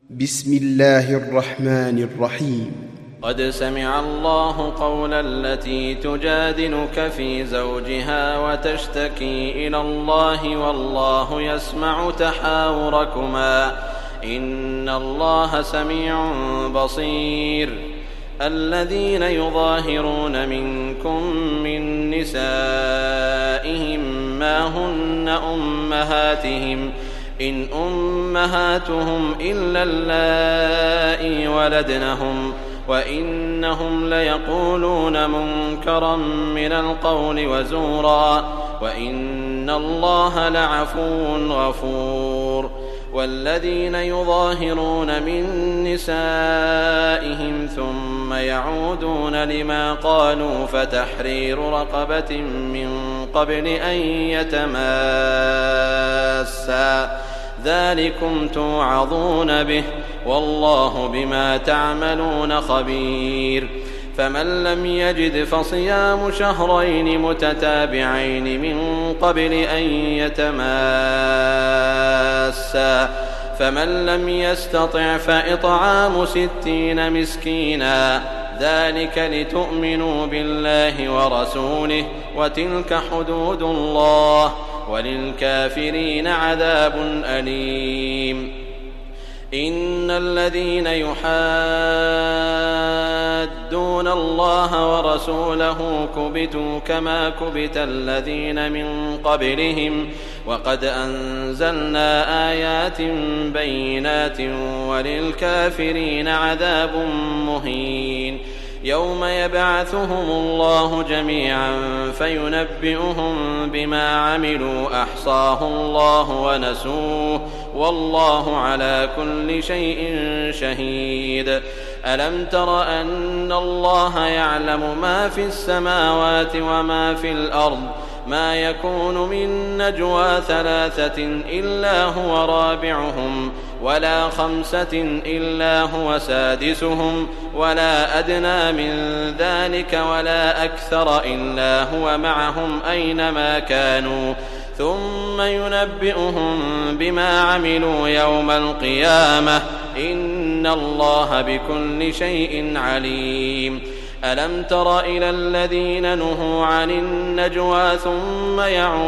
بسم الله الرحمن الرحيم. قد سمع الله قول التي تجادلك في زوجها وتشتكي إلى الله والله يسمع تحاوركما إن الله سميع بصير. الذين يظاهرون منكم من نسائهم ما هن أمهاتهم إن أمهاتهم إلا اللائي ولدنهم وإنهم ليقولون منكرا من القول وزورا وإن الله لعفو غفور. والذين يظاهرون من نسائهم ثم يعودون لما قالوا فتحرير رقبة من قبل أن يتماسا ذلكم توعظون به والله بما تعملون خبير. فمن لم يجد فصيام شهرين متتابعين من قبل أن يتماسا فمن لم يستطع فإطعام 60 مسكينا ذلك لتؤمنوا بالله ورسوله وتلك حدود الله وللكافرين عذاب أليم. إن الذين يحادون الله ورسوله كبتوا كما كبت الذين من قبلهم وقد أنزلنا آيات بينات وللكافرين عذاب مهين. يوم يبعثهم الله جميعا فينبئهم بما عملوا أحصاه الله ونسوه والله على كل شيء شهيد. ألم تر أن الله يعلم ما في السماوات وما في الأرض ما يكون من نجوى 3 إلا هو رابعهم ولا 5 إلا هو سادسهم ولا أدنى من ذلك ولا أكثر إلا هو معهم أينما كانوا ثم ينبئهم بما عملوا يوم القيامة إن الله بكل شيء عليم. ألم تر إلى الذين نهوا عن النجوى ثم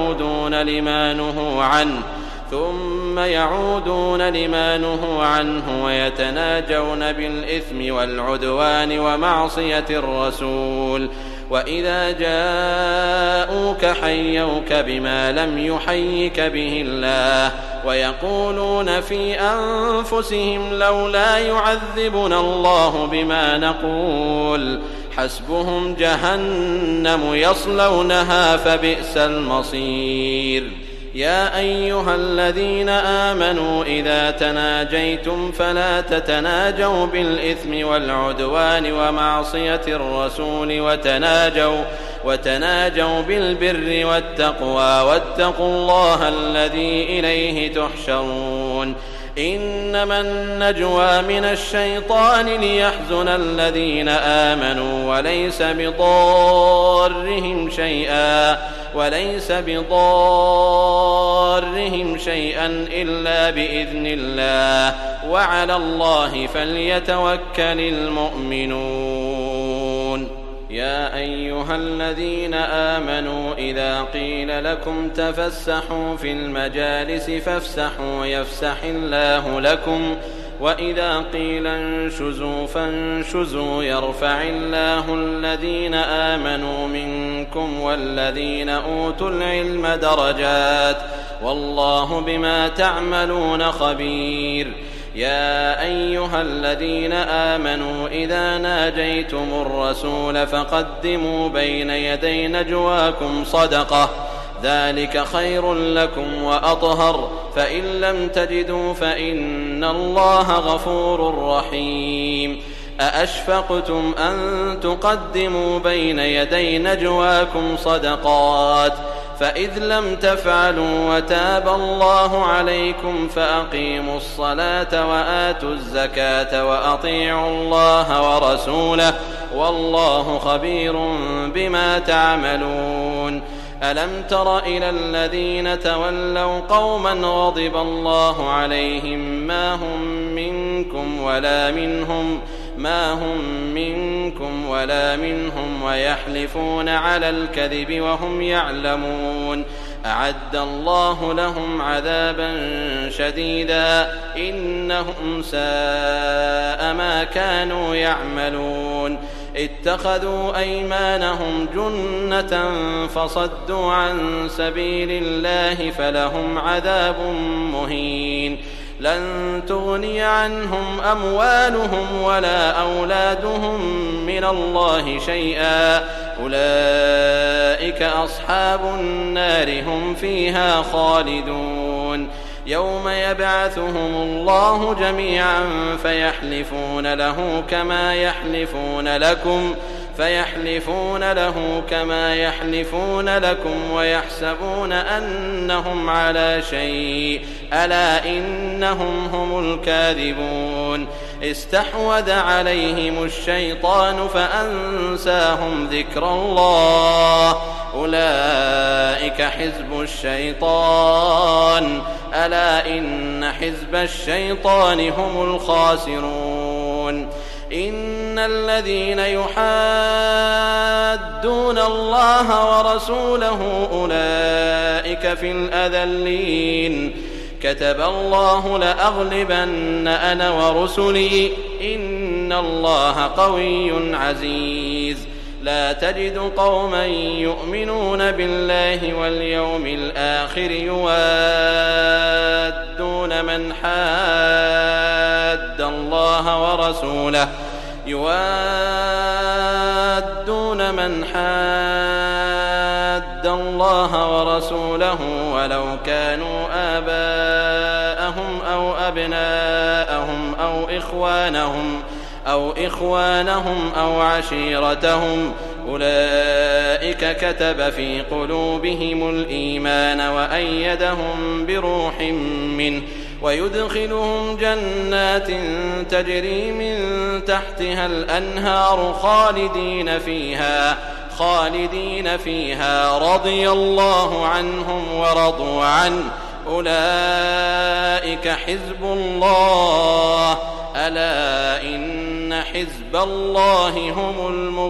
يعودون لما نهوا عنه ويتناجون بالإثم والعدوان ومعصية الرسول وإذا جاءوك حيوك بما لم يحيك به الله ويقولون في أنفسهم لولا يعذبنا الله بما نقول حسبهم جهنم يصلونها فبئس المصير. يا أيها الذين آمنوا إذا تناجيتم فلا تتناجوا بالإثم والعدوان ومعصية الرسول وتناجوا بالبر والتقوى واتقوا الله الذي إليه تحشرون. إنما النجوى من الشيطان ليحزن الذين آمنوا وليس بضارهم شيئا إلا بإذن الله وعلى الله فليتوكل المؤمنون. يا أيها الذين آمنوا إذا قيل لكم تفسحوا في المجالس فافسحوا يفسح الله لكم وإذا قيل انشزوا فانشزوا يرفع الله الذين آمنوا منكم والذين أوتوا العلم درجات والله بما تعملون خبير. يا أيها الذين آمنوا إذا ناجيتم الرسول فقدموا بين يدي نجواكم صدقة ذلك خير لكم وأطهر فإن لم تجدوا فإن الله غفور رحيم. أأشفقتم أن تقدموا بين يدي نجواكم صدقات فإذ لم تفعلوا وتاب الله عليكم فأقيموا الصلاة وآتوا الزكاة وأطيعوا الله ورسوله والله خبير بما تعملون. ألم تر إلى الذين تولوا قوما غضب الله عليهم ما هم منكم منكم ولا منهم ويحلفون على الكذب وهم يعلمون أعد الله لهم عذابا شديدا إنهم ساء ما كانوا يعملون اتخذوا أيمانهم جنة فصدوا عن سبيل الله فلهم عذاب مهين لن تغني عنهم أموالهم ولا أولادهم من الله شيئا أولئك أصحاب النار هم فيها خالدون يوم يبعثهم الله جميعا فيحلفون له كما يحلفون لكم ويحسبون أنهم على شيء ألا إنهم هم الكاذبون استحوذ عليهم الشيطان فأنساهم ذكر الله أولئك حزب الشيطان ألا إن حزب الشيطان هم الخاسرون إن الذين يحادون الله ورسوله أولئك في الأذلين كتب الله لأغلبن أنا ورسلي إن الله قوي عزيز لا تجد قوما يؤمنون بالله واليوم الآخر يوادون من حاد الله ورسوله ولو كانوا آباءهم أو أبناءهم أو إخوانهم أو عشيرتهم أولئك كتب في قلوبهم الإيمان وأيدهم بروح منه ويدخلهم جنات تجري من تحتها الأنهار خالدين فيها رضي الله عنهم ورضوا عنه أولئك حزب الله ألا إن حزب الله هم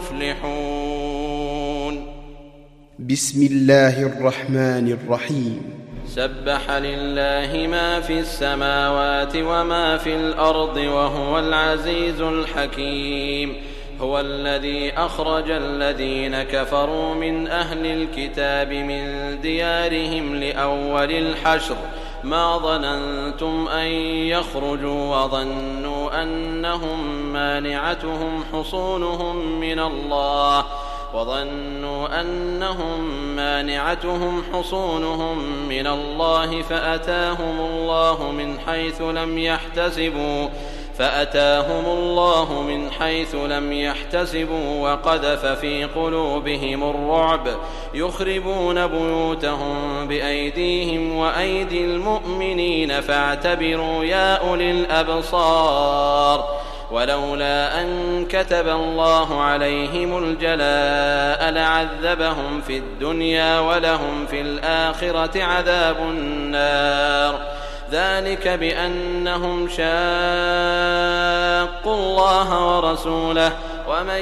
المفلحون بسم الله الرحمن الرحيم سبح لله ما في السماوات وما في الأرض وهو العزيز الحكيم هو الذي أخرج الذين كفروا من أهل الكتاب من ديارهم لأول الحشر ما ظننتم أن يخرجوا وظنوا أنهم مانعتهم حصونهم من الله فأتاهم الله من حيث لم يحتسبوا وقذف في قلوبهم الرعب يخربون بيوتهم بأيديهم وأيدي المؤمنين فاعتبروا يا أولي الأبصار ولولا أن كتب الله عليهم الجلاء لعذبهم في الدنيا ولهم في الآخرة عذاب النار ذلك بأنهم شاقوا الله ورسوله ومن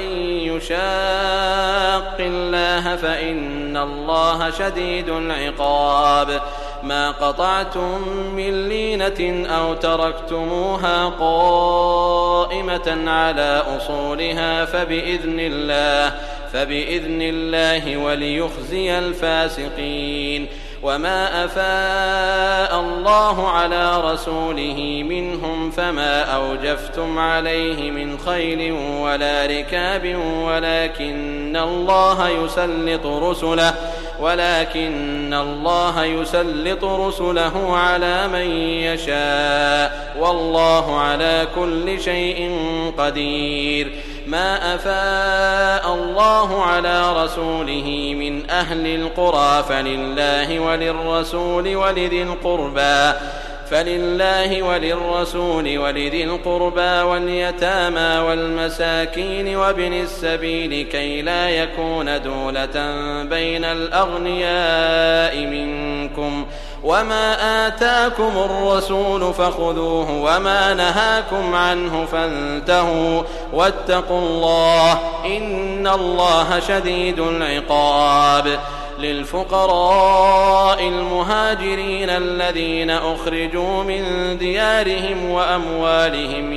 يشاق الله فإن الله شديد العقاب ما قطعتم من لينة أو تركتموها قائمة على أصولها فبإذن الله وليخزي الفاسقين وما أفاء الله على رسوله منهم فما أوجفتم عليه من خيل ولا ركاب ولكن الله يسلط رسله على من يشاء والله على كل شيء قدير ما أفاء الله على رسوله من أهل القرى فلله ولذي القربى واليتامى والمساكين وابن السبيل كي لا يكون دولة بين الأغنياء منكم وما آتاكم الرسول فخذوه وما نهاكم عنه فانتهوا واتقوا الله إن الله شديد العقاب. للفقراء المهاجرين الذين أخرجوا من ديارهم وأموالهم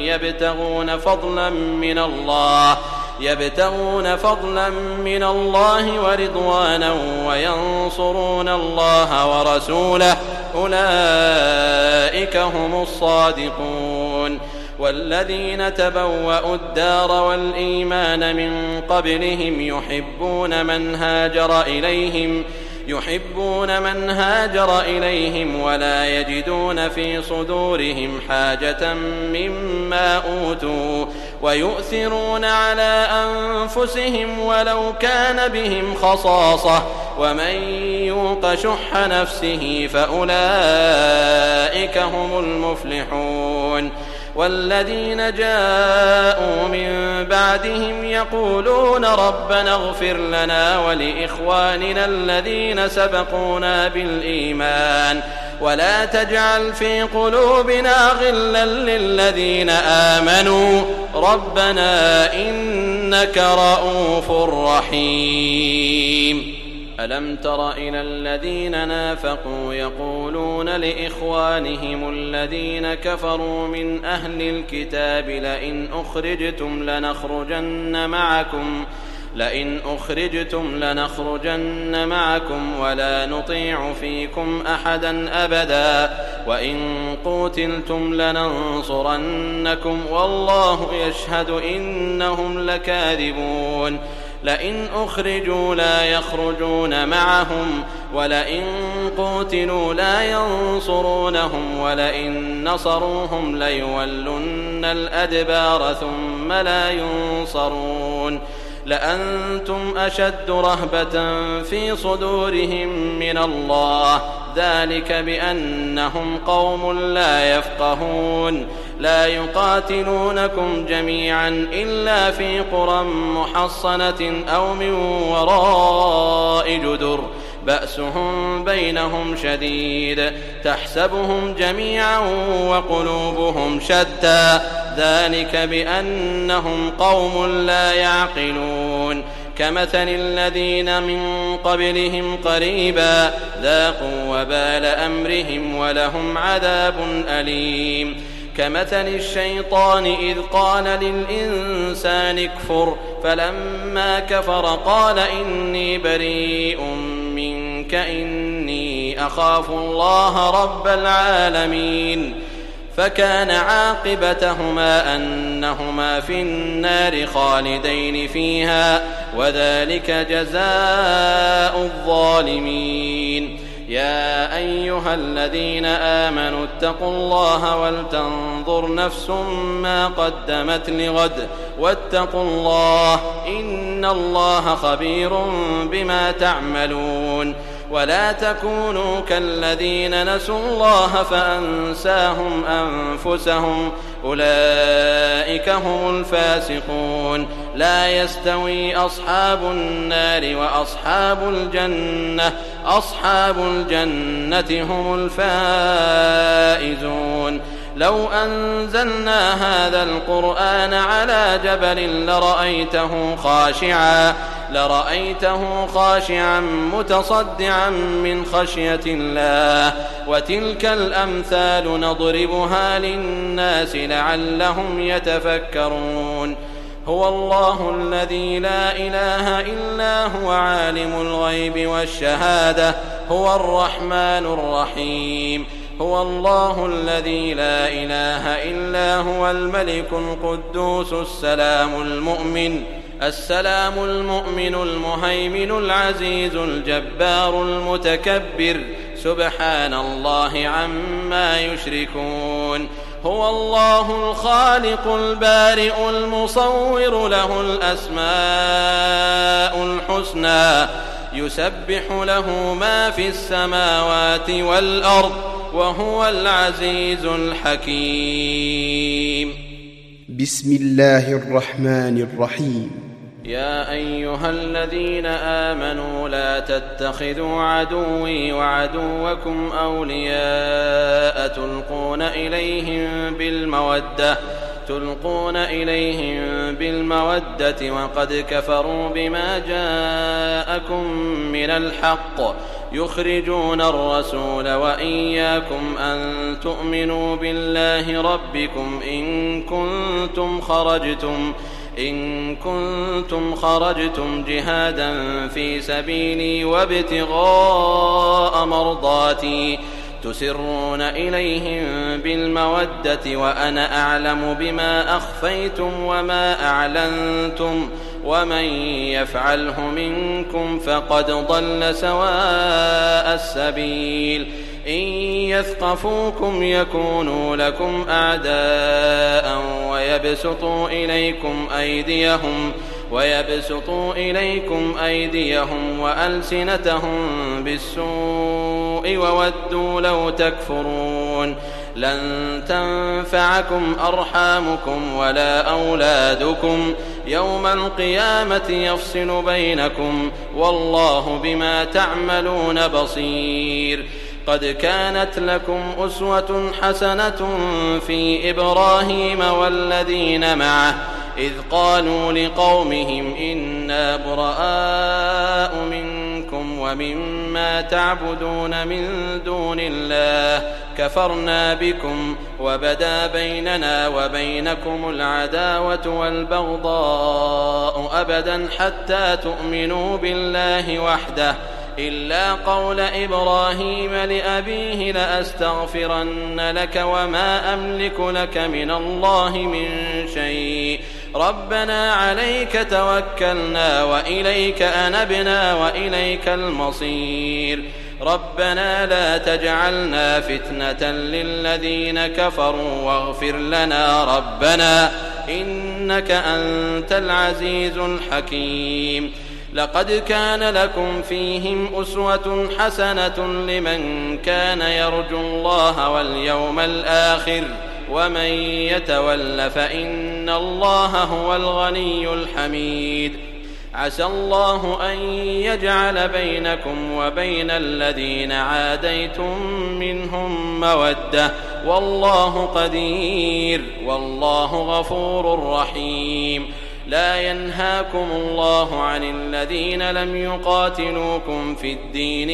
يبتغون فضلا من الله ورضوانا وينصرون الله ورسوله أولئك هم الصادقون. والذين تبوأوا الدار والإيمان من قبلهم يحبون من هاجر إليهم ولا يجدون في صدورهم حاجة مما أوتوا ويؤثرون على أنفسهم ولو كان بهم خصاصة ومن يوق شح نفسه فأولئك هم المفلحون. والذين جاءوا من بعدهم يقولون ربنا اغفر لنا ولإخواننا الذين سبقونا بالإيمان ولا تجعل في قلوبنا غلا للذين آمنوا ربنا إنك رؤوف رحيم. ألم تر إلى الذين نافقوا يقولون لإخوانهم الذين كفروا من أهل الكتاب لئن أخرجتم لنخرجن معكم ولا نطيع فيكم أحدا أبدا وإن قوتلتم لننصرنكم والله يشهد إنهم لكاذبون. لئن أخرجوا لا يخرجون معهم ولئن قوتلوا لا ينصرونهم ولئن نصروهم ليولن الأدبار ثم لا ينصرون. لأنتم أشد رهبة في صدورهم من الله ذلك بأنهم قوم لا يفقهون. لا يقاتلونكم جميعا إلا في قرى محصنة أو من وراء جدر بأسهم بينهم شديد تحسبهم جميعا وقلوبهم شتى ذلك بأنهم قوم لا يعقلون. كمثل الذين من قبلهم قريبا ذاقوا وبال أمرهم ولهم عذاب أليم. كمثل الشيطان إذ قال للإنسان اكفر فلما كفر قال إني بريء منك إني أخاف الله رب العالمين. فكان عاقبتهما أنهما في النار خالدين فيها وذلك جزاء الظالمين. يا أيها الذين آمنوا اتقوا الله ولتنظر نفس ما قدمت لغد واتقوا الله إن الله خبير بما تعملون. ولا تكونوا كالذين نسوا الله فأنساهم أنفسهم أولئك هم الفاسقون. لا يستوي أصحاب النار وأصحاب الجنة أصحاب الجنة هم الفائزون. لو أنزلنا هذا القرآن على جبل لرأيته خاشعا متصدعا من خشية الله. وتلك الأمثال نضربها للناس لعلهم يتفكرون. هو الله الذي لا إله إلا هو عالم الغيب والشهادة هو الرحمن الرحيم. هو الله الذي لا إله إلا هو الملك القدوس السلام المؤمن المهيمن العزيز الجبار المتكبر سبحان الله عما يشركون. هو الله الخالق البارئ المصور له الأسماء الحسنى يسبح له ما في السماوات والأرض وهو العزيز الحكيم. بسم الله الرحمن الرحيم. يا أيها الذين آمنوا لا تتخذوا عدوي وعدوكم أولياء تلقون إليهم بالمودة وقد كفروا بما جاءكم من الحق يخرجون الرسول وإياكم أن تؤمنوا بالله ربكم إن كنتم خرجتم جهادا في سبيلي وابتغاء مرضاتي تسرون إليهم بالمودة وأنا أعلم بما أخفيتم وما أعلنتم ومن يفعله منكم فقد ضل سواء السبيل إن يثقفوكم يكونوا لكم أعداء ويبسطوا إليكم أيديهم وألسنتهم بالسوء وودوا لو تكفرون لن تنفعكم أرحامكم ولا أولادكم يوم القيامة يفصل بينكم والله بما تعملون بصير قد كانت لكم أسوة حسنة في إبراهيم والذين معه إذ قالوا لقومهم إنا براء منكم ومما تعبدون من دون الله كفرنا بكم وبدا بيننا وبينكم العداوة والبغضاء أبدا حتى تؤمنوا بالله وحده إلا قول إبراهيم لأبيه لأستغفرن لك وما أملك لك من الله من شيء ربنا عليك توكلنا وإليك أنبنا وإليك المصير ربنا لا تجعلنا فتنة للذين كفروا واغفر لنا ربنا إنك أنت العزيز الحكيم لقد كان لكم فيهم أسوة حسنة لمن كان يرجو الله واليوم الآخر ومن يتول فإن الله هو الغني الحميد عسى الله أن يجعل بينكم وبين الذين عاديتم منهم مودة والله قدير والله غفور رحيم لا ينهاكم الله عن الذين لم يقاتلوكم في الدين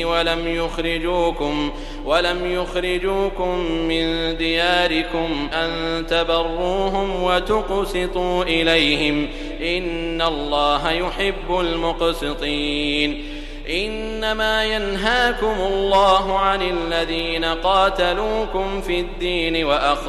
ولم يخرجوكم من دياركم أن تبروهم وتقسطوا إليهم إن الله يحب المقسطين إنما ينهاكم الله عن الذين قاتلوكم في الدين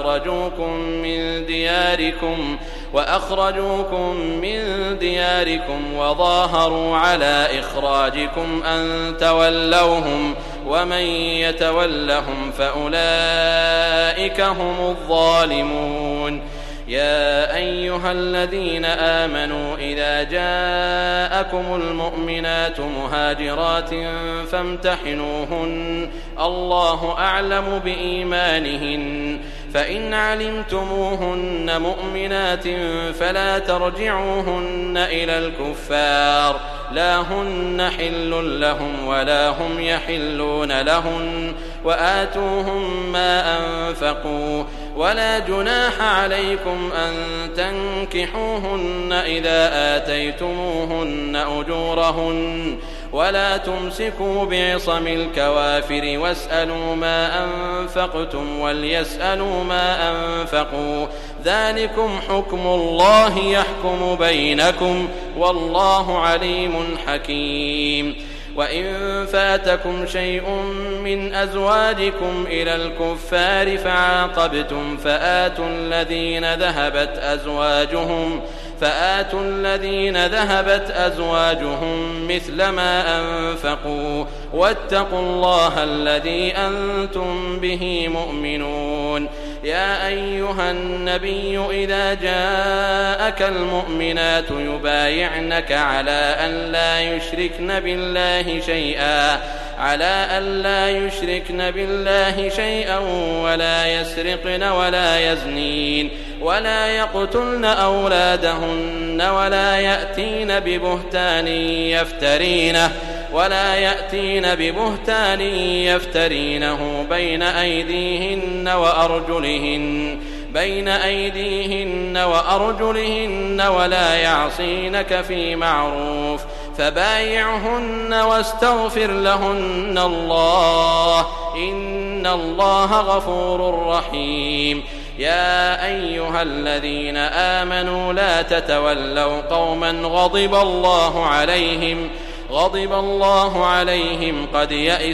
وأخرجوكم من دياركم وظاهروا على إخراجكم أن تولوهم ومن يتولهم فأولئك هم الظالمون يا أيها الذين آمنوا إذا جاءكم المؤمنات مهاجرات فامتحنوهن الله أعلم بإيمانهن فإن علمتموهن مؤمنات فلا ترجعوهن إلى الكفار لا هن حل لهم ولا هم يحلون لهن وآتوهم ما أنفقوا ولا جناح عليكم أن تنكحوهن إذا آتيتموهن أجورهن ولا تمسكوا بعصم الكوافر واسألوا ما أنفقتم وليسألوا ما أنفقوا ذلكم حكم الله يحكم بينكم والله عليم حكيم وإن فاتكم شيء من أزواجكم إلى الكفار فعاقبتم فآتوا الذين ذهبت أزواجهم مثل ما أنفقوا واتقوا الله الذي أنتم به مؤمنون يا أيها النبي إذا جاءك المؤمنات يبايعنك على أن لا يشركن بالله شيئا على ألا يشركن بالله شيئا ولا يسرقن ولا يزنين ولا يقتلن أولادهن ولا يأتين ببهتان يفترينه بين أيديهن وأرجلهن ولا يعصينك في معروف فبايعهن واستغفر لهن الله إن الله غفور رحيم. يا أيها الذين آمنوا لا تتولوا قوما غضب الله عليهم قد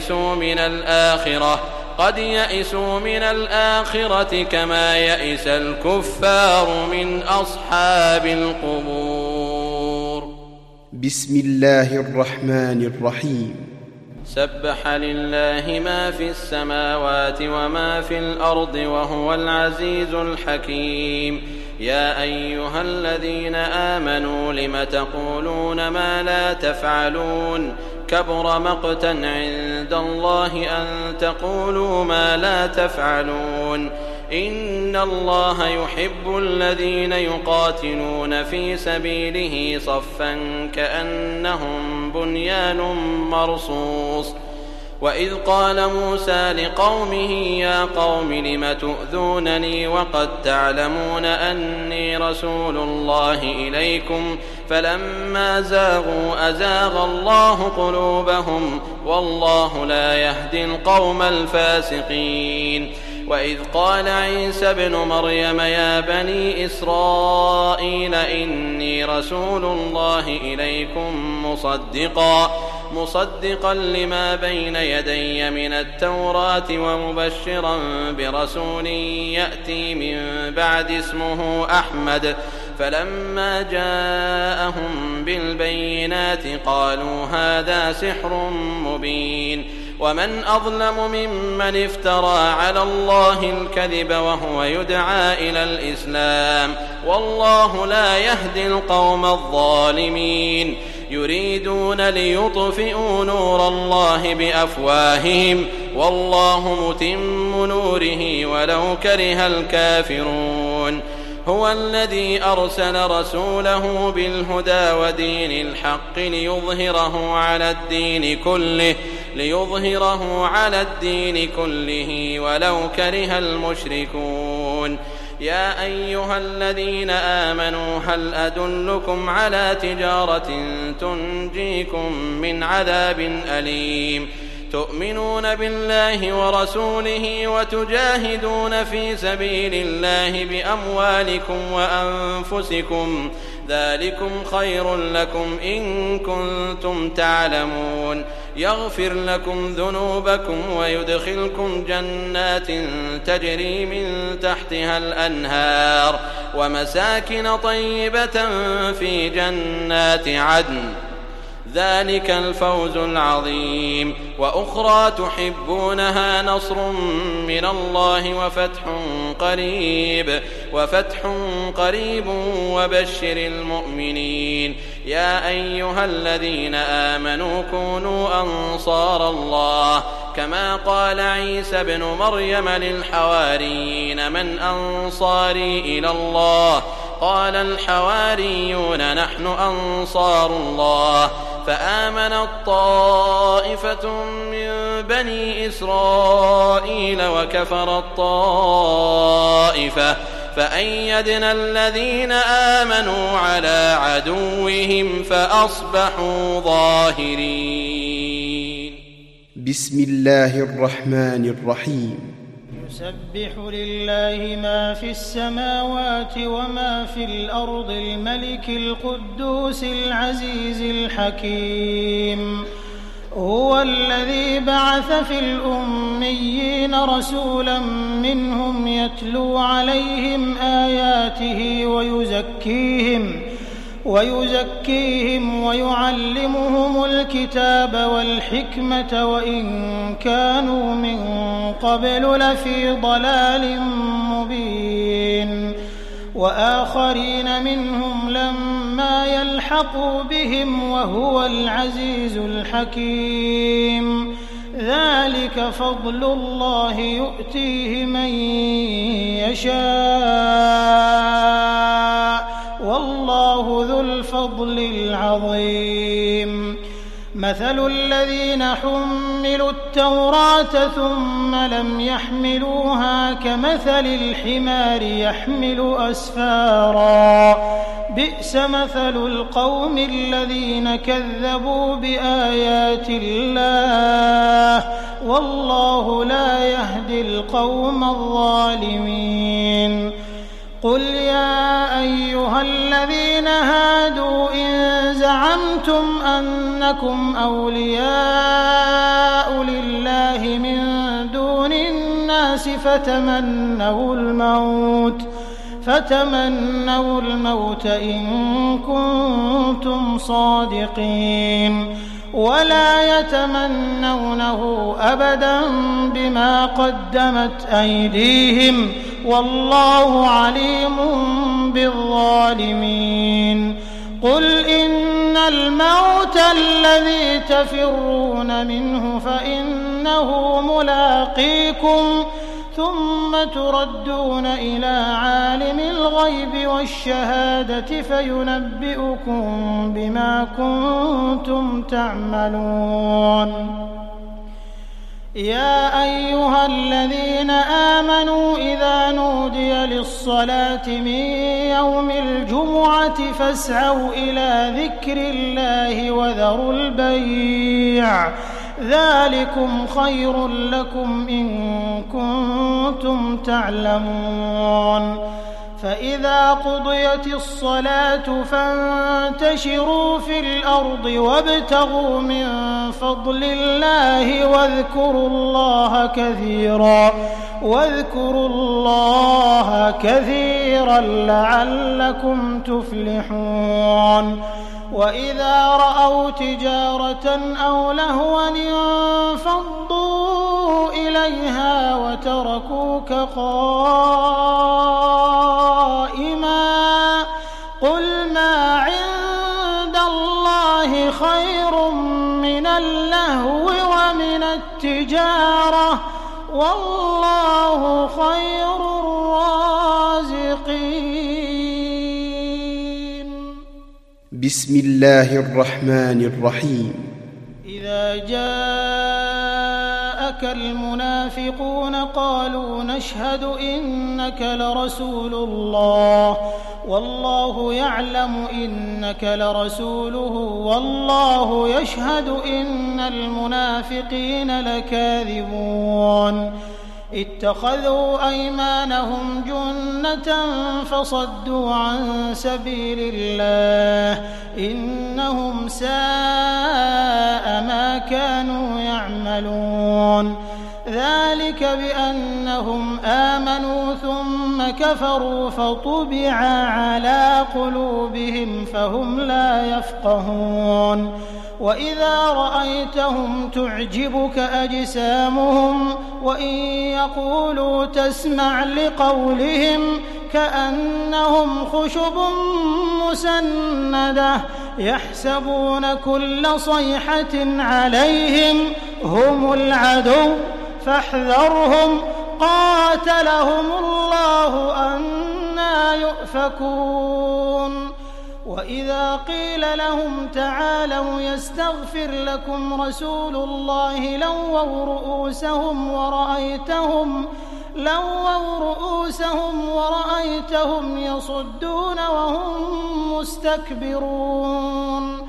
يئسوا من الآخرة كما يئس الكفار من أصحاب القبور. بسم الله الرحمن الرحيم. سبح لله ما في السماوات وما في الأرض وهو العزيز الحكيم. يا أيها الذين آمنوا لم تقولون ما لا تفعلون كبر مقتا عند الله أن تقولوا ما لا تفعلون إن الله يحب الذين يقاتلون في سبيله صفا كأنهم بنيان مرصوص. وإذ قال موسى لقومه يا قوم لم تؤذونني وقد تعلمون أني رسول الله إليكم فلما زاغوا أزاغ الله قلوبهم والله لا يهدي القوم الفاسقين. وإذ قال عيسى ابن مريم يا بني إسرائيل إني رسول الله إليكم مصدقا لما بين يدي من التوراة ومبشرا برسول يأتي من بعد اسمه أحمد. فلما جاءهم بالبينات قالوا هذا سحر مبين. ومن أظلم ممن افترى على الله الكذب وهو يدعى إلى الإسلام والله لا يهدي القوم الظالمين. يريدون ليطفئوا نور الله بأفواههم والله متم نوره ولو كره الكافرون. هو الذي أرسل رسوله بالهدى ودين الحق ليظهره على الدين كله ولو كره المشركون. يا أيها الذين آمنوا هل أدلكم على تجارة تنجيكم من عذاب أليم تؤمنون بالله ورسوله وتجاهدون في سبيل الله بأموالكم وأنفسكم ذلكم خير لكم إن كنتم تعلمون. يغفر لكم ذنوبكم ويدخلكم جنات تجري من تحتها الأنهار ومساكن طيبة في جنات عدن ذلك الفوز العظيم. وأخرى تحبونها نصر من الله وفتح قريب وبشر المؤمنين. يا أيها الذين آمنوا كونوا أنصار الله كما قال عيسى ابن مريم للحواريين من أنصاري إلى الله قال الحواريون نحن أنصار الله. فآمنت طائفة من بني إسرائيل وكفرت طائفة فأيدنا الذين آمنوا على عدوهم فأصبحوا ظاهرين. بسم الله الرحمن الرحيم. يسبح لله ما في السماوات وما في الأرض الملك القدوس العزيز الحكيم. هو الذي بعث في الأميين رسولا منهم يتلو عليهم آياته ويزكيهم ويعلمهم الكتاب والحكمة وإن كانوا من قبل لفي ضلال مبين. وآخرين منهم لما يلحقوا بهم وهو العزيز الحكيم. ذلك فضل الله يؤتيه من يشاء والله ذو الفضل العظيم مثل الذين حملوا التوراة ثم لم يحملوها كمثل الحمار يحمل أسفارا بئس مثل القوم الذين كذبوا بآيات الله والله لا يهدي القوم الظالمين قل يا أيها الذين هادوا إن زعمتم أنكم أولياء لله من دون الناس فتمنوا الموت إن كنتم صادقين ولا يتمنونه أبدا بما قدمت أيديهم والله عليم بالظالمين قل إن الموت الذي تفرون منه فإنه ملاقيكم ثم تردون إلى عالم الغيب والشهادة فينبئكم بما كنتم تعملون يا أيها الذين آمنوا إذا نودي للصلاة من يوم الجمعة فاسعوا إلى ذكر الله وذروا البيع ذلكم خير لكم إن كنتم تعلمون فإذا قضيت الصلاة فانتشروا في الأرض وابتغوا من فضل الله واذكروا الله كثيرا لعلكم تفلحون وإذا رأوا تجارة أو لهوا انفضوا إليها وتركوك قائما قل ما عند الله خير من اللهو ومن التجارة والله خير الرازقين بسم الله الرحمن الرحيم إذا جاءك المنافقون قالوا نشهد إنك لرسول الله والله يعلم إنك لرسوله والله يشهد إن المنافقين لكاذبون اتخذوا أيمانهم جنة فصدوا عن سبيل الله إنهم ساء ما كانوا يعملون ذلك بأنهم آمنوا ثم كفروا فطبع على قلوبهم فهم لا يفقهون وإذا رأيتهم تعجبك أجسامهم وإن يقولوا تسمع لقولهم كأنهم خشب مسندة يحسبون كل صيحة عليهم هم العدو فاحذرهم قاتلهم الله أنى يؤفكون وإذا قيل لهم تعالوا يستغفر لكم رسول الله لووا رؤوسهم ورأيتهم يصدون وهم مستكبرون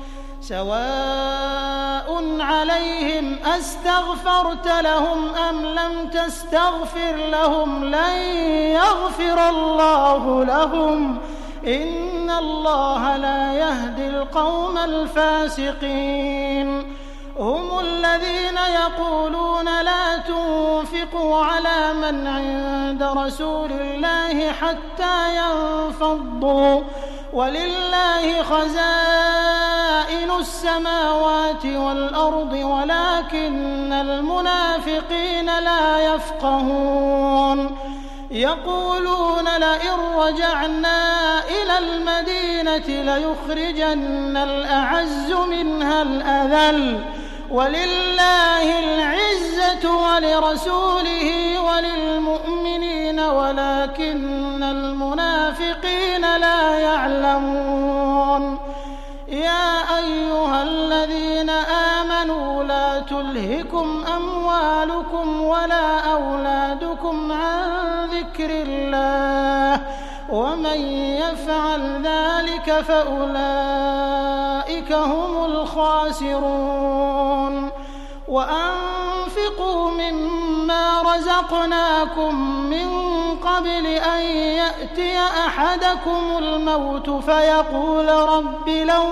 سواء عليهم أستغفرت لهم أم لم تستغفر لهم لن يغفر الله لهم إن الله لا يهدي القوم الفاسقين هم الذين يقولون لا تنفقوا على من عند رسول الله حتى ينفضوا ولله خزائن السماوات والأرض ولكن المنافقين لا يفقهون يقولون لئن رجعنا إلى المدينة ليخرجن الأعز منها الأذل ولله العزة ولرسوله وللمؤمنين ولكن المنافقين لا يعلمون يا أيها الذين آمنوا لا تلهكم أموالكم ولا أولادكم عن ذكر الله ومن يفعل ذلك فأولئك هم الخاسرون وأنفقوا مما رزقناكم من قبل أن يأتي أحدكم الموت فيقول رب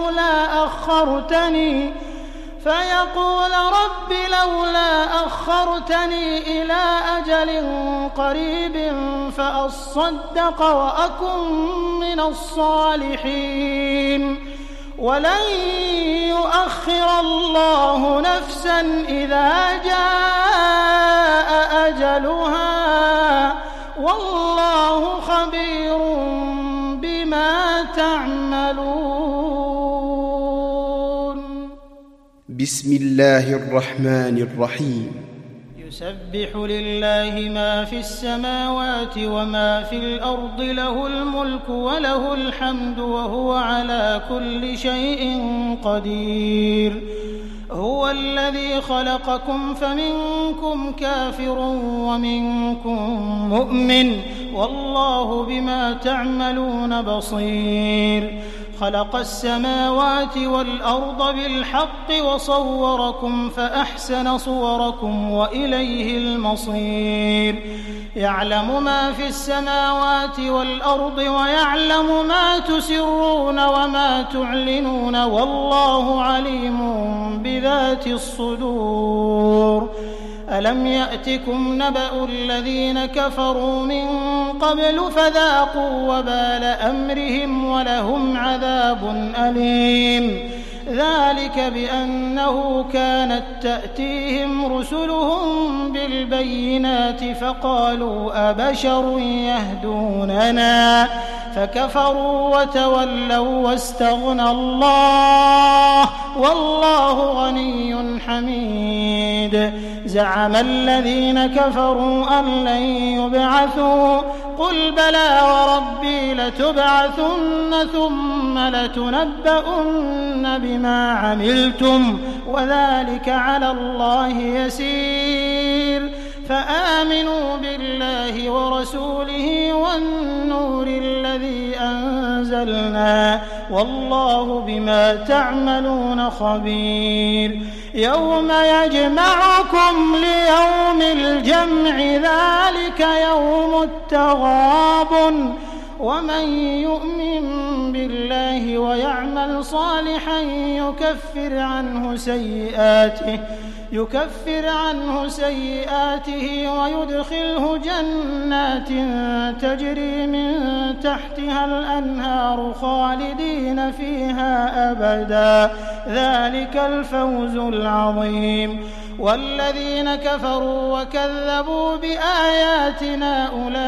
لولا أخرتني إلى أجل قريب فأصدق وأكن من الصالحين ولن يؤخر الله نفسا إذا جاء أجلها والله خبير بما تعملون. بسم الله الرحمن الرحيم. يسبح لله ما في السماوات وما في الأرض له الملك وله الحمد وهو على كل شيء قدير. هو الذي خلقكم فمنكم كافر ومنكم مؤمن والله بما تعملون بصير. خلق السماوات والأرض بالحق وصوركم فأحسن صوركم وإليه المصير. يعلم ما في السماوات والأرض ويعلم ما تسرون وما تعلنون والله عليم بذات الصدور. ألم يأتكم نبأ الذين كفروا من قبل فذاقوا وبال أمرهم ولهم عذاب أليم. ذلك بأنه كانت تأتيهم رسلهم بالبينات فقالوا أبشر يهدوننا فكفروا وتولوا واستغنى الله والله غني حميد. زعم الذين كفروا أن لن يبعثوا قل بلى وربي لتبعثن ثم لتنبؤن بما عملتم وذلك على الله يسير. فآمنوا بالله ورسوله والنور الذي أنزلنا والله بما تعملون خبير. يوم يجمعكم ليوم الجمع ذلك يوم التغابن ومن يؤمن بالله ويعمل صالحا يكفر عنه سيئاته ويدخله جنات تجري من تحتها الأنهار خالدين فيها أبدا ذلك الفوز العظيم. والذين كفروا وكذبوا بآياتنا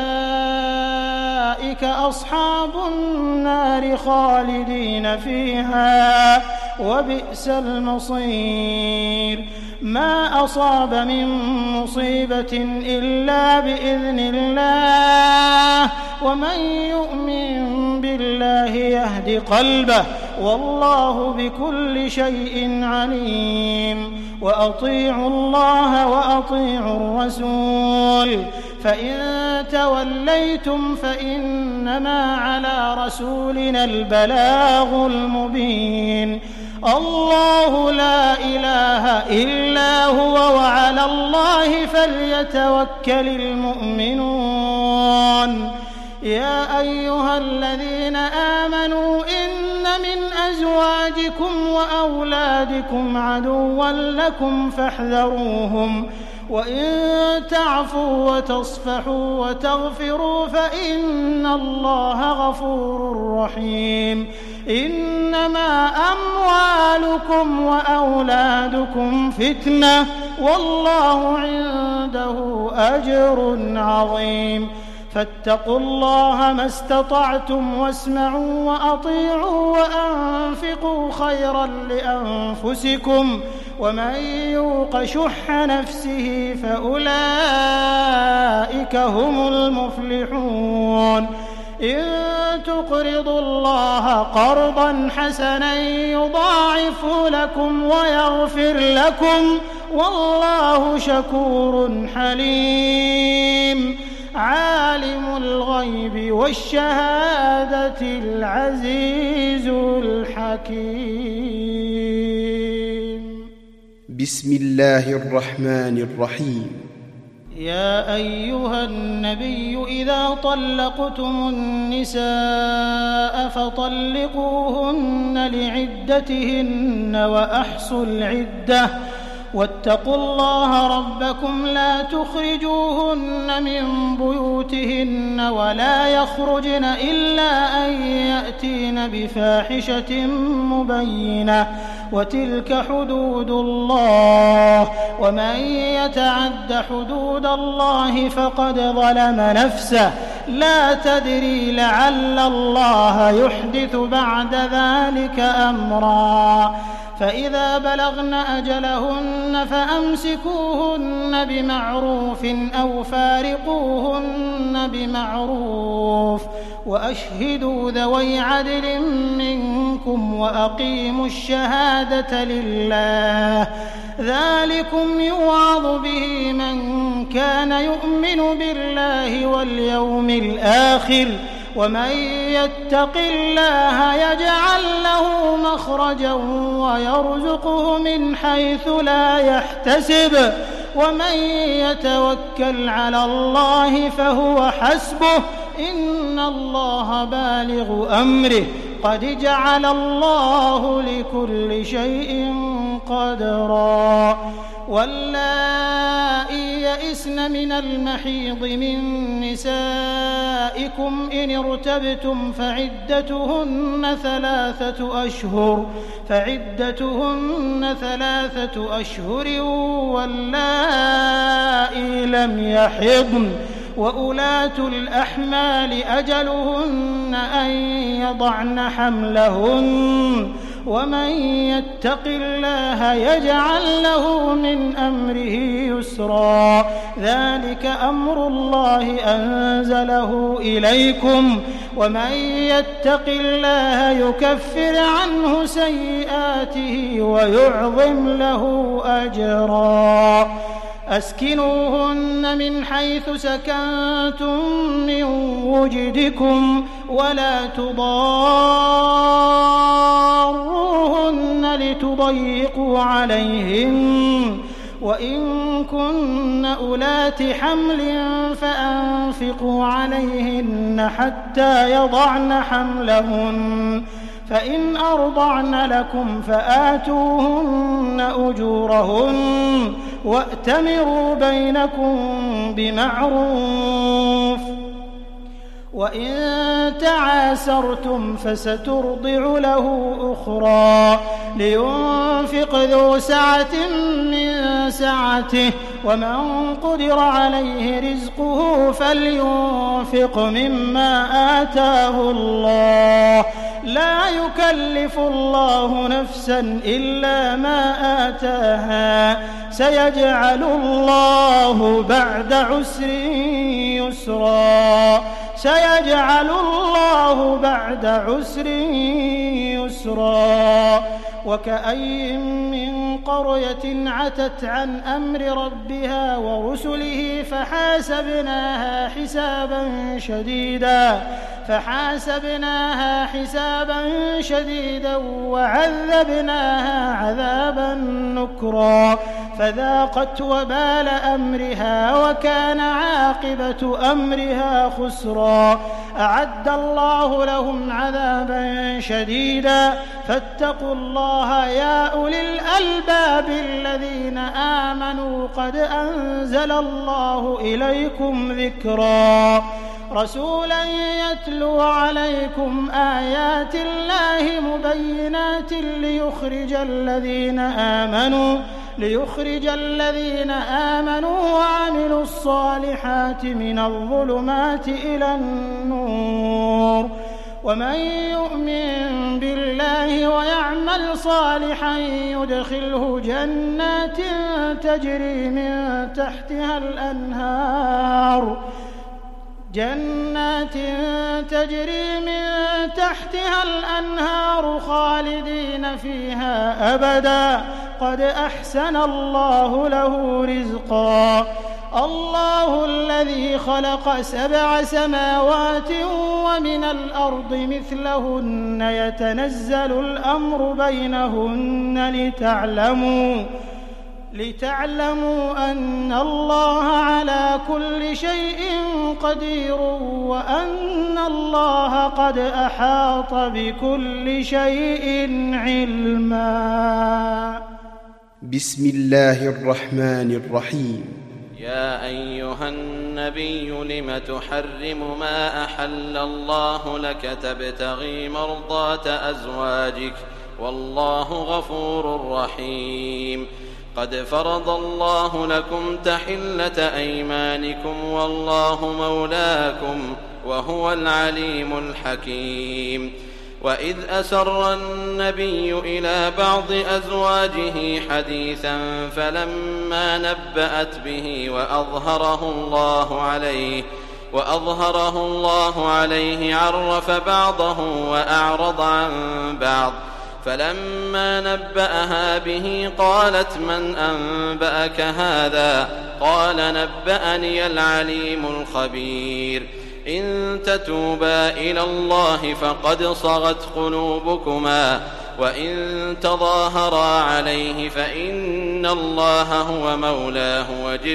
أولئك أصحاب النار خالدين فيها وبئس المصير. ما أصاب من مصيبة إلا بإذن الله ومن يؤمن بالله يهد قلبه والله بكل شيء عليم. وأطيعوا الله وأطيعوا الرسول فإن توليتم فإنما على رسولنا البلاغ المبين. الله لا إله إلا هو وعلى الله فليتوكل المؤمنون. يا أيها الذين آمنوا إن من أزواجكم وأولادكم عدوا لكم فاحذروهم وإن تعفوا وتصفحوا وتغفروا فإن الله غفور رحيم. إنما أموالكم وأولادكم فتنة والله عنده أجر عظيم. فاتقوا الله ما استطعتم واسمعوا وأطيعوا وأنفقوا خيرا لأنفسكم ومن يوق شح نفسه فأولئك هم المفلحون إن تقرضوا الله قرضا حسنا يضاعفه لكم ويغفر لكم والله شكور حليم عالم الغيب والشهادة العزيز الحكيم. بسم الله الرحمن الرحيم. يا أيها النبي إذا طلقتم النساء فطلقوهن لعدتهن وأحصوا العدة واتقوا الله ربكم لا تخرجوهن من بيوتهن ولا يخرجن إلا أن يأتين بفاحشة مبينة وتلك حدود الله ومن يتعد حدود الله فقد ظلم نفسه لا تدري لعل الله يحدث بعد ذلك أمرا فإذا بلغن أجلهن فأمسكوهن بمعروف أو فارقوهن بمعروف وأشهدوا ذوي عدل منكم وأقيموا الشهادة لله ذلكم يوعظ به من كان يؤمن بالله واليوم الآخر ومن يتق الله يجعل له مخرجا ويرزقه من حيث لا يحتسب ومن يتوكل على الله فهو حسبه إن الله بالغ أمره قد جعل الله لكل شيء قدرا واللائي يئسن من المحيض من نسائكم إن ارتبتم فعدتهن 3 أشهر واللائي لم يحضن وأولاة الأحمال أجلهن أن يضعن حملهن ومن يتق الله يجعل له من أمره يسرا ذلك أمر الله أنزله إليكم ومن يتق الله يكفر عنه سيئاته ويعظم له أجرا أسكنوهن من حيث سكنتم من وجدكم ولا تضاروهن لتضيقوا عليهن وإن كن أولات حمل فأنفقوا عليهن حتى يضعن حملهن فإن أرضعن لكم فآتوهن أجورهن وأتمروا بينكم بمعروف وإن تعاسرتم فسترضع له أخرى لينفق ذو سعة من سعته ومن قدر عليه رزقه فلينفق مما آتاه الله لا يكلف الله نفسا إلا ما آتاها سيجعل الله بعد عسر يسرا وكأي من قرية عتت عن أمر ربها ورسله فحاسبناها حسابا شديدا وعذبناها عذابا نكرا فذاقت وبال أمرها وكان عاقبة أمرها خسرا أعد الله لهم عذابا شديدا فاتقوا الله يا أولي الألباب الذين آمنوا قد أنزل الله إليكم ذكرا رسولا يتلو عليكم آيات الله مبينات ليخرج الذين آمنوا وعملوا الصالحات من الظلمات إلى النور ومن يؤمن بالله ويعمل صالحا يدخله جنات تجري من تحتها الأنهار خالدين فيها أبدا قد أحسن الله له رزقا الله الذي خلق 7 سماوات ومن الأرض مثلهن يتنزل الأمر بينهن لتعلموا أن الله على كل شيء قدير وأن الله قد أحاط بكل شيء علما. بسم الله الرحمن الرحيم. يا أيها النبي لم تحرم ما أحل الله لك تبتغي مرضات أزواجك والله غفور رحيم. قد فرض الله لكم تحلة أيمانكم والله مولاكم وهو العليم الحكيم. وإذ أسر النبي إلى بعض أزواجه حديثا فلما نبأت به وأظهره الله عليه عرف بعضه وأعرض عن بعض. فلما نبأها به قالت من أنبأك هذا؟ قال نبأني العليم الخبير. إن تتوبا إلى الله فقد صغت قلوبكما وإن تظاهرا عليه فإن الله هو مولاه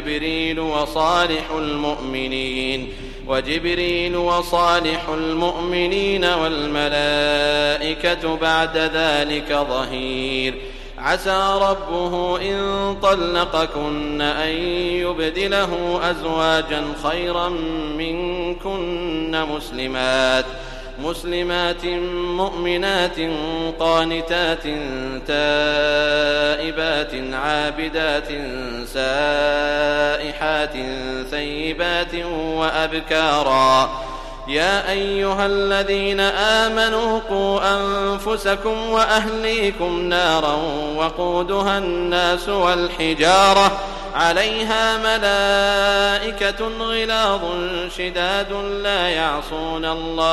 وجبريل وصالح المؤمنين والملائكة بعد ذلك ظهير. عسى ربه إن طلقكن أن يبدله أزواجا خيرا منكن مسلمات مؤمنات قانتات تائبات عابدات سائحات ثيبات وأبكارا. يا أيها الذين آمنوا قوا أنفسكم وأهليكم نارا وقودها الناس والحجارة عليها ملائكة غلاظ شداد لا يعصون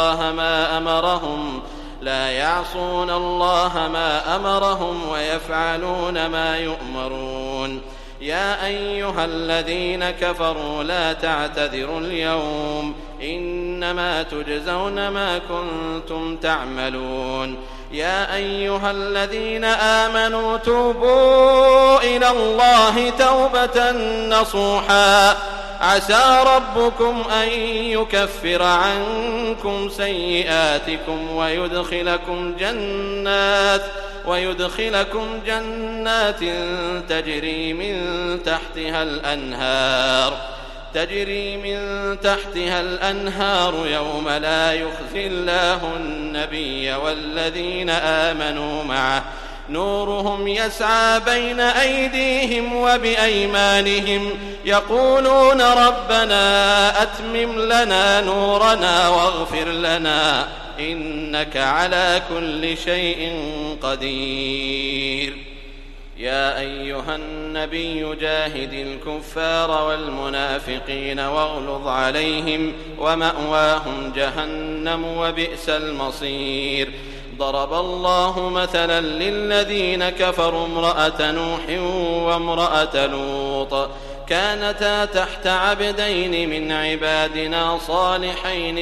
الله ما أمرهم ويفعلون ما يؤمرون. يا أيها الذين كفروا لا تعتذروا اليوم إنما تجزون ما كنتم تعملون. يا أيها الذين آمنوا توبوا إلى الله توبة نصوحا عسى ربكم أن يكفر عنكم سيئاتكم ويدخلكم جنات تجري من تحتها الأنهار يوم لا يخزي الله النبي والذين آمنوا معه نورهم يسعى بين أيديهم وبأيمانهم يقولون ربنا أتمم لنا نورنا واغفر لنا إنك على كل شيء قدير. يا أيها النبي جاهد الكفار والمنافقين واغلظ عليهم ومأواهم جهنم وبئس المصير. ضرب الله مثلا للذين كفروا امرأة نوح وامرأة لوط كانتا تحت عبدين من عبادنا صالحين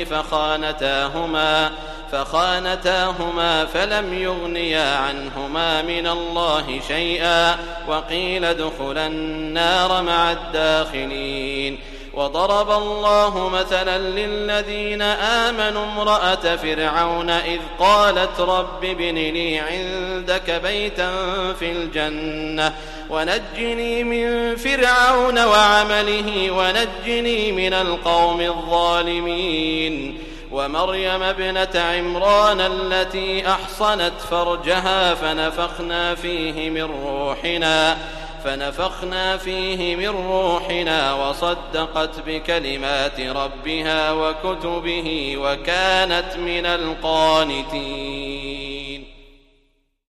فخانتاهما فلم يغنيا عنهما من الله شيئا وقيل ادخلا النار مع الداخلين. وضرب الله مثلا للذين آمنوا امرأة فرعون إذ قالت رب ابن لي عندك بيتا في الجنة ونجني من فرعون وعمله ونجني من القوم الظالمين. ومريم ابنة عمران التي أحصنت فرجها فنفخنا فيه من روحنا فنفخنا فيه من روحنا وصدقت بكلمات ربها وكتبه وكانت من القانتين.